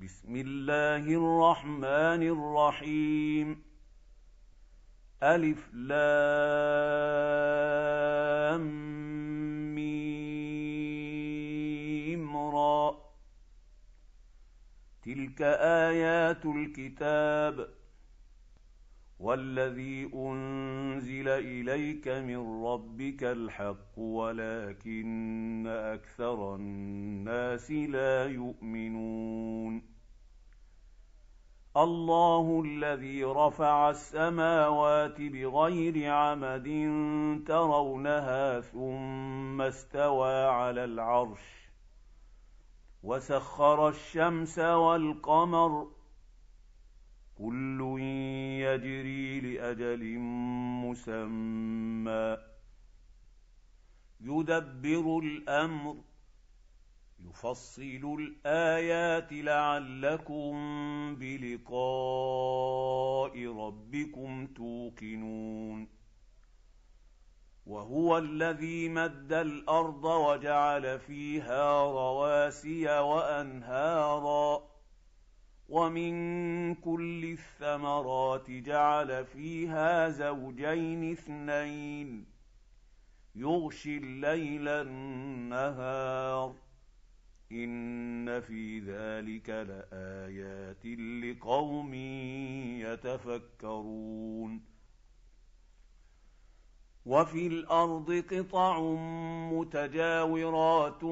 بسم الله الرحمن الرحيم. ألف لام ميم را. تلك آيات الكتاب والذي أنزل إليك من ربك الحق ولكن أكثر الناس لا يؤمنون. الله الذي رفع السماوات بغير عمد ترونها ثم استوى على العرش وسخر الشمس والقمر كل يجري لأجل مسمى يدبر الأمر يفصل الآيات لعلكم بلقاء ربكم توقنون. وهو الذي مد الأرض وجعل فيها رواسي وأنهارا ومن كل الثمرات جعل فيها زوجين اثنين يغشي الليل النهار إن في ذلك لآيات لقوم يتفكرون. وفي الأرض قطع متجاورات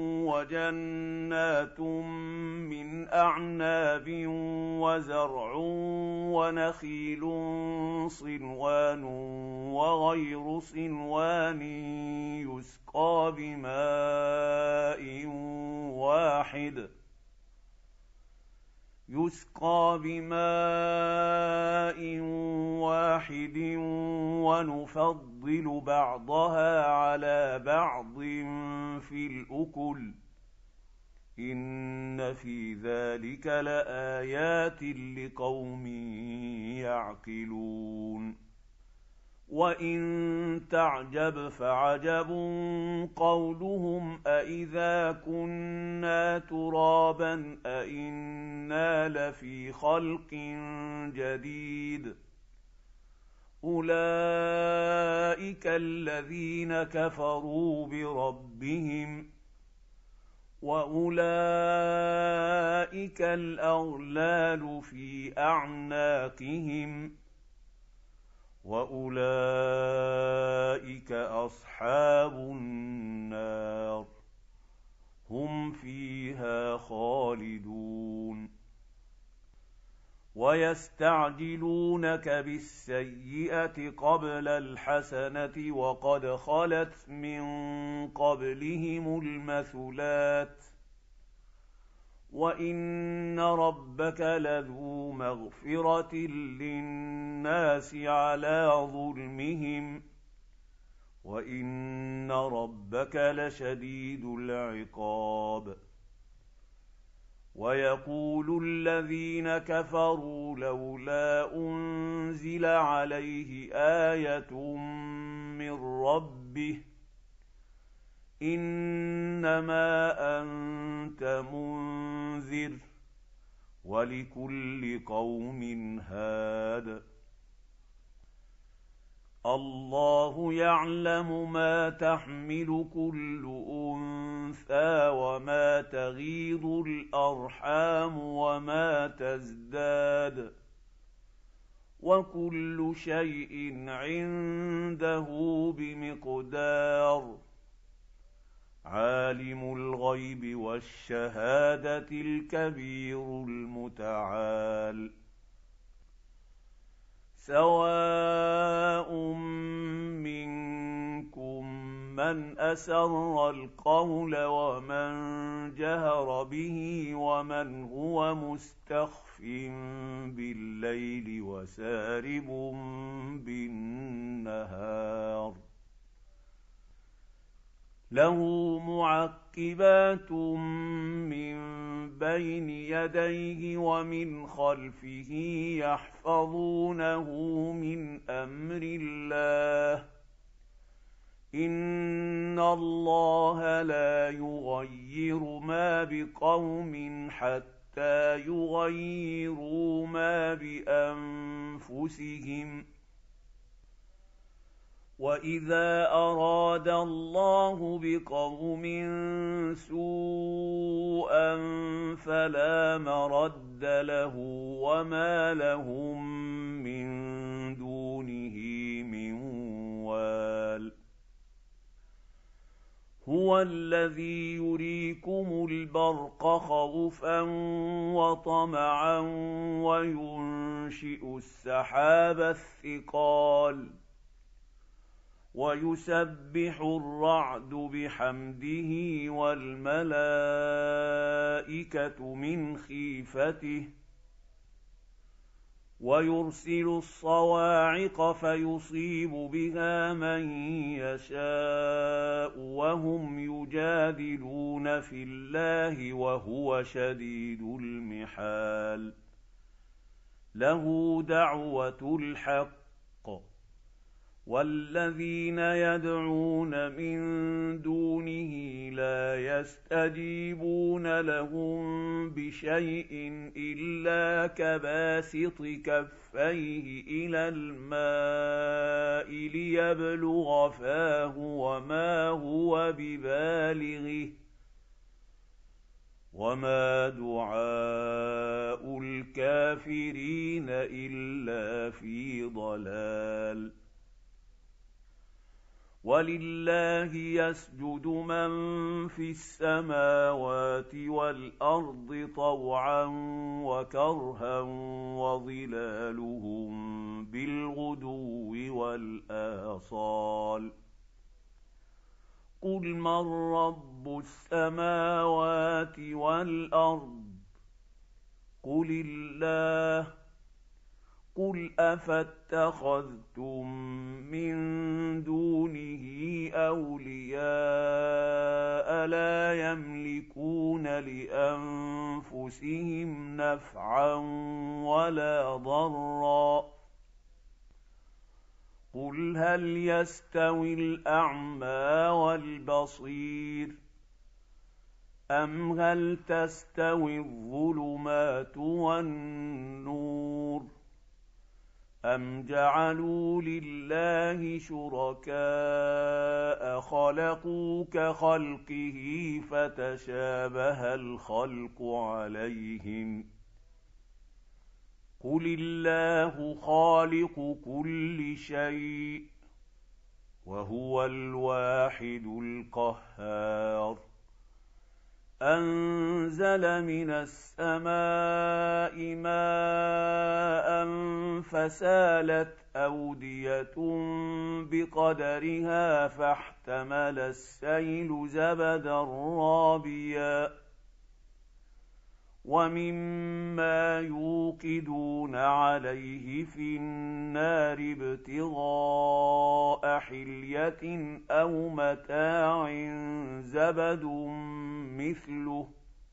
وجنات من أعناب وزرع ونخيل صنوان وغير صنوان يسقى بماء واحد ونفضل بعضها على بعض في الأكل إن في ذلك لآيات لقوم يعقلون. وإن تعجب فعجب قولهم أإذا كنا ترابا أإنا لفي خلق جديد أولئك الذين كفروا بربهم وأولئك الأغلال في أعناقهم وأولئك أصحاب النار هم فيها خالدون. ويستعجلونك بالسيئة قبل الحسنة وقد خلت من قبلهم المثلات وإن ربك لذو مغفرة للناس على ظلمهم وإن ربك لشديد العقاب. ويقول الذين كفروا لولا أنزل عليه آية من ربه إنما أنت منذر ولكل قوم هاد. الله يعلم ما تحمل كل أنثى وما تغيض الأرحام وما تزداد وكل شيء عنده بمقدار. عالم الغيب والشهادة الكبير المتعال. سواء منكم من أسر القول ومن جهر به ومن هو مستخف بالليل وسارب بالنهار له معقبات من بين يديه ومن خلفه يحفظونه من أمر الله إن الله لا يغير ما بقوم حتى حتى يغيروا ما بأنفسهم. وإذا أراد الله بقوم سوءا فلا مرد له وما لهم من دونه من وال. هو الذي يريكم البرق خوفا وطمعا وينشئ السحاب الثقال ويسبح الرعد بحمده والملائكة من خيفته ويرسل الصواعق فيصيب بها من يشاء وهم يجادلون في الله وهو شديد المحال. له دعوة الحق والذين يدعون من دونه لا يستجيبون لهم بشيء إلا كباسط كفيه إلى الماء ليبلغ فاه وما هو ببالغه وما دعاء الكافرين إلا في ضلال. ولله يسجد من في السماوات والأرض طوعا وكرها وظلالهم بالغدو والآصال. قل من رب السماوات والأرض قل الله. قل أفاتخذتم من دونه أولياء لا يملكون لأنفسهم نفعا ولا ضرا. قل هل يستوي الأعمى والبصير أم هل تستوي الظلمات والنور أم جعلوا لله شركاء خلقوا كخلقه فتشابه الخلق عليهم. قل الله خالق كل شيء وهو الواحد القهار. أنزل من السماء ماء فسالت أودية بقدرها فاحتمل السيل زبدا رابيا ومما يوقدون عليه في النار ابتغاء حلية أو متاع زبد مثله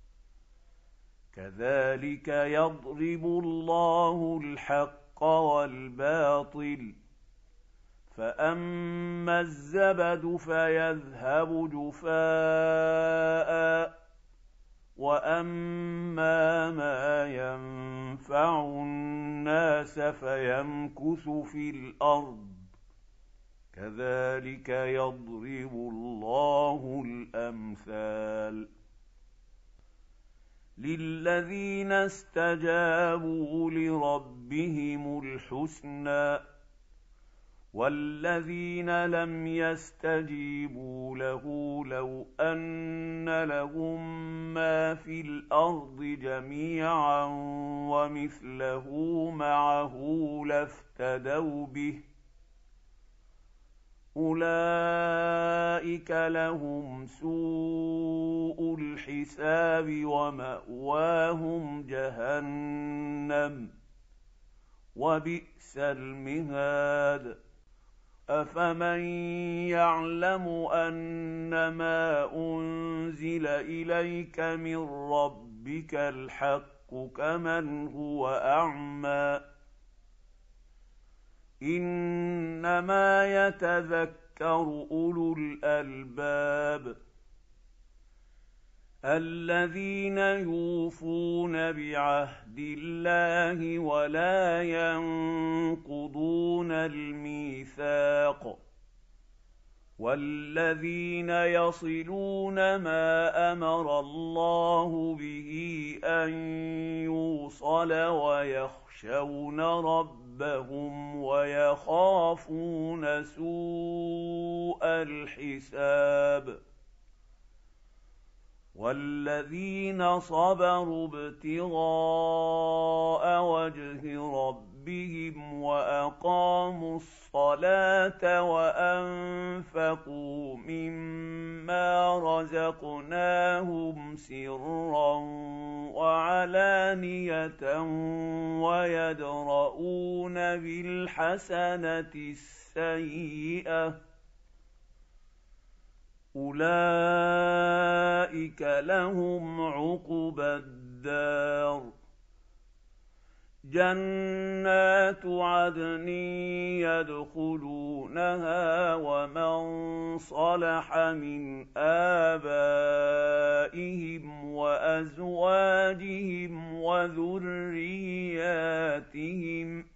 كذلك يضرب الله الحق والباطل. فأما الزبد فيذهب جفاء وأما ما ينفع الناس فيمكث في الأرض كذلك يضرب الله الأمثال. للذين استجابوا لربهم الحسنى والذين لم يستجيبوا له لو أن لهم ما في الأرض جميعا ومثله معه لافتدوا به أولئك لهم سوء الحساب ومأواهم جهنم وبئس المهاد. أفمن يعلم أنما أنزل إليك من ربك الحق كمن هو أعمى إنما يتذكر أولو الألباب. الذين يوفون بعهد الله ولا ينقضون الميثاق والذين يصلون ما امر الله به ان يوصل ويخشون ربهم ويخافون سوء الحساب والذين صبروا ابتغاء وجه ربهم وأقاموا الصلاة وأنفقوا مما رزقناهم سرا وعلانية ويدرؤون بالحسنة السيئة أولئك لهم عقبى الدار جنات عدن يدخلونها ومن صلح من آبائهم وأزواجهم وذرياتهم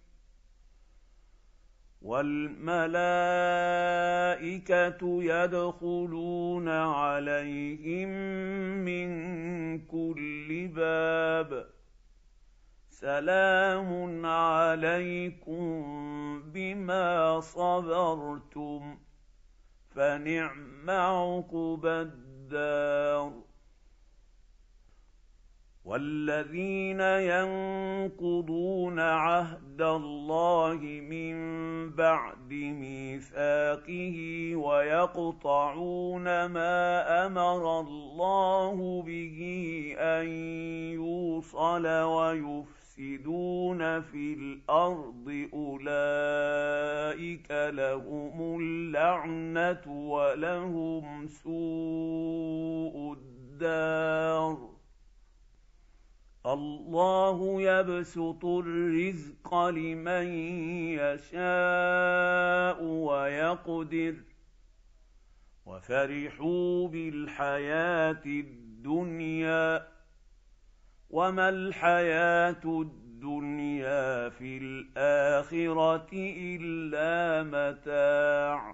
والملائكة يدخلون عليهم من كل باب سلام عليكم بما صبرتم فنعم عقبى الدار والذين ينقضون عهد الله من بعد ميثاقه ويقطعون ما امر الله به ان يوصل ويفسدون في الارض اولئك لهم اللعنه ولهم سوء الدار الله يبسط الرزق لمن يشاء ويقدر وفرحوا بالحياة الدنيا وما الحياة الدنيا في الآخرة إلا متاع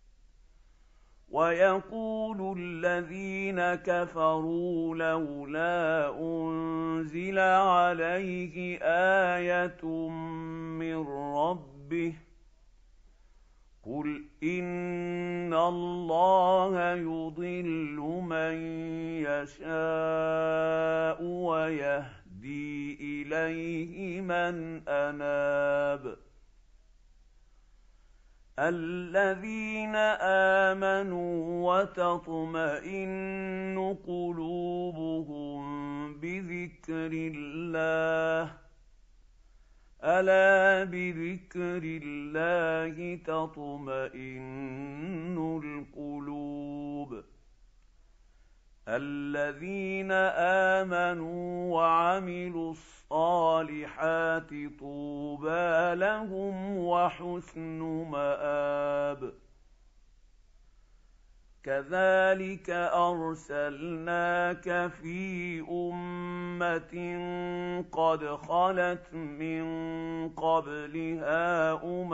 ويقول الذين كفروا لولا أنزل عليه آية من ربه قل إن الله يضل من يشاء ويهدي إليه من أناب الذين آمنوا وتطمئن قلوبهم بذكر الله ألا بذكر الله تطمئن القلوب الذين آمنوا وعملوا الصالحات طوبى لهم وحسن مآب كذلك أرسلناك في أمة قد خلت من قبلها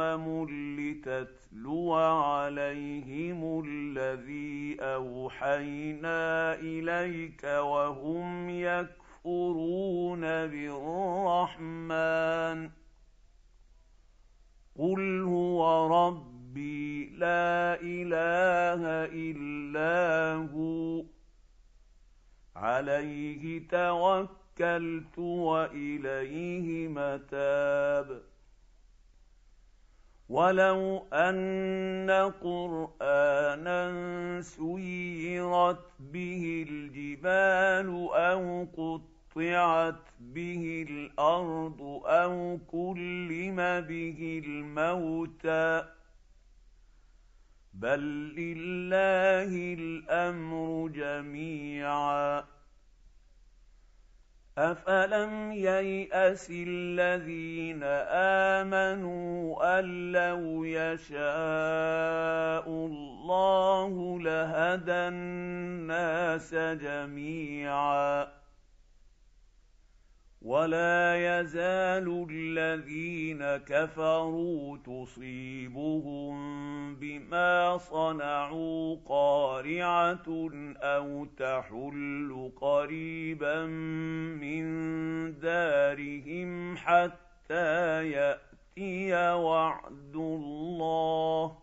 لتتلو عليهم الذي أوحينا إليك وهم يكفرون بالرحمن قل هو ربي لا إله إلا هو عليه توكلت وإليه متاب ولو أن قرآنا سيرت به الجبال أو قطعت به الأرض أو كلم به الموتى بل لله الأمر جميعا أفلم ييأس الذين آمنوا أن لو يشاء الله لهدى الناس جميعا ولا يزال الذين كفروا تصيبهم بما صنعوا قارعة أو تحل قريبا من دارهم حتى يأتي وعد الله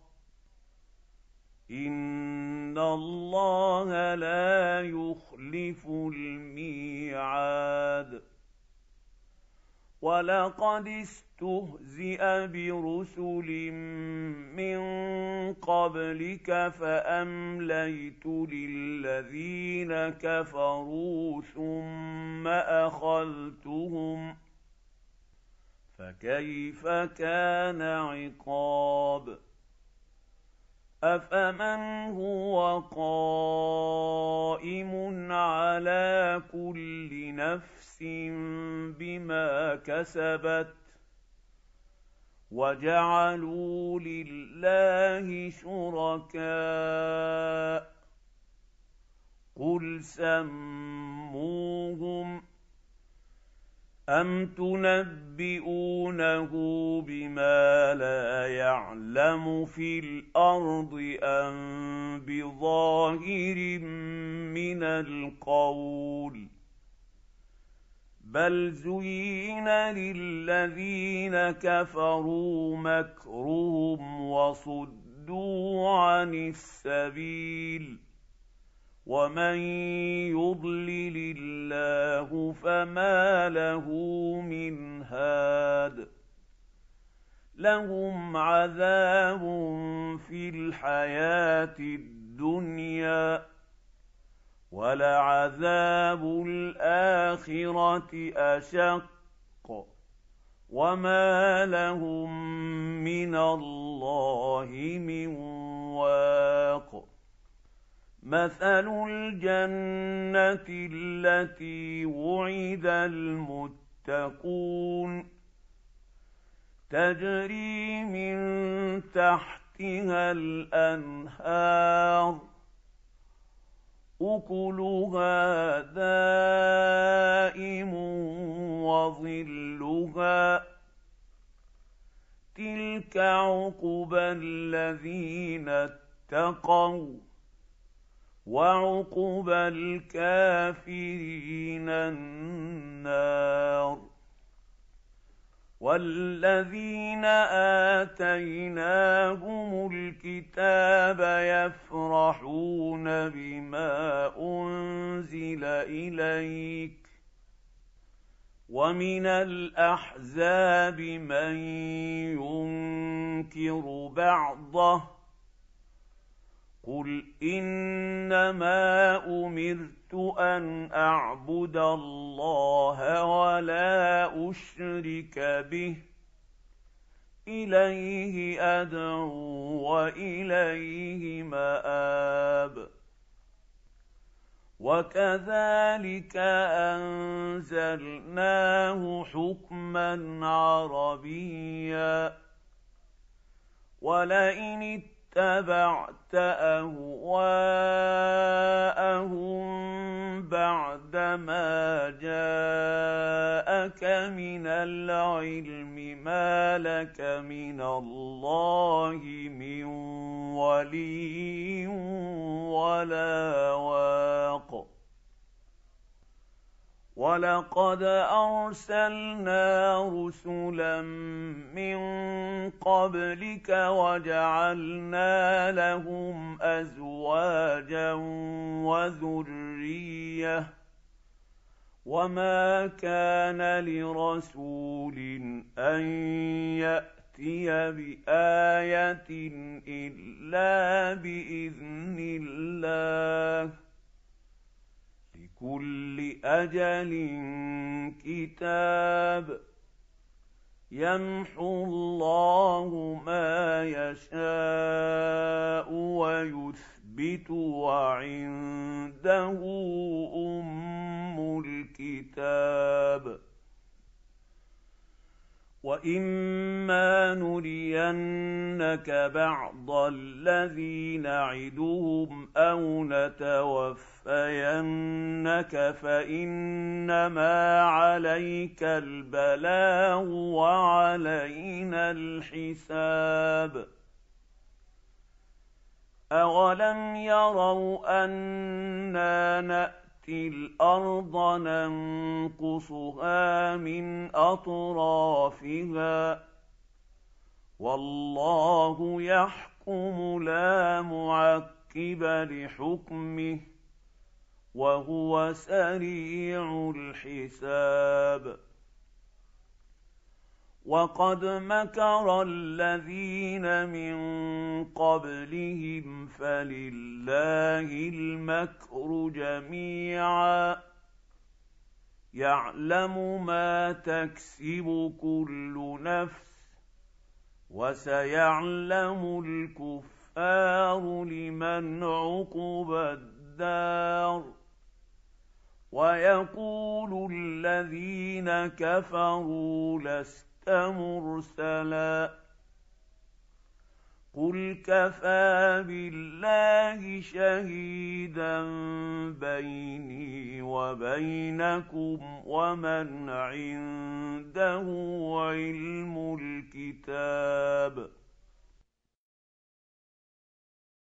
إن الله لا يخلف الميعاد ولقد استهزئ برسل من قبلك فأمليت للذين كفروا ثم أخذتهم فكيف كان عقاب أفمن هو قائم على كل نفس بما كسبت وجعلوا لله شركاء قل سموهم أم تنبئونه بما لا يعلم في الأرض أم بظاهر من القول بل زين للذين كفروا مكرهم وصدوا عن السبيل ومن يضلل الله فما له من هاد لهم عذاب في الحياة الدنيا ولعذاب الآخرة أشق وما لهم من الله من واق مثل الجنة التي وعد المتقون تجري من تحتها الأنهار أكلها دائم وظلها تلك عقبى الذين اتقوا وعقبى الكافرين النار والذين آتيناهم الكتاب يفرحون بما أنزل إليك ومن الأحزاب من ينكر بعضه قل إنما أمرت أن أعبد الله ولا أشرك به إليه أدعو وإليه مآب وكذلك أنزلناه حكما عربيا ولئن اتبعت أهواءهم بعدما جاءك من العلم ما لك من الله من ولي ولا واق ولقد أرسلنا رسلا من قبلك وجعلنا لهم أزواجا وذرية وما كان لرسول أن يأتي بآية إلا بإذن الله لكل أجل كتاب يمحو الله ما يشاء ويثبت وعنده أم الكتاب الكتاب وإما نرينك بعض الذي نعدهم أو نتوفينك فإنما عليك البلاغ وعلينا الحساب أولم يروا أنا نأتي الأرض ننقصها من أطرافها والله يحكم لا معقب لحكمه وهو سريع الحساب وقد مكر الذين من قبلهم فلله المكر جميعا يعلم ما تكسب كل نفس وسيعلم الكفار لمن عقبى الدار ويقول الذين كفروا لست مرسلا قل كفى بالله شهيدا بيني وبينكم ومن عنده علم الكتاب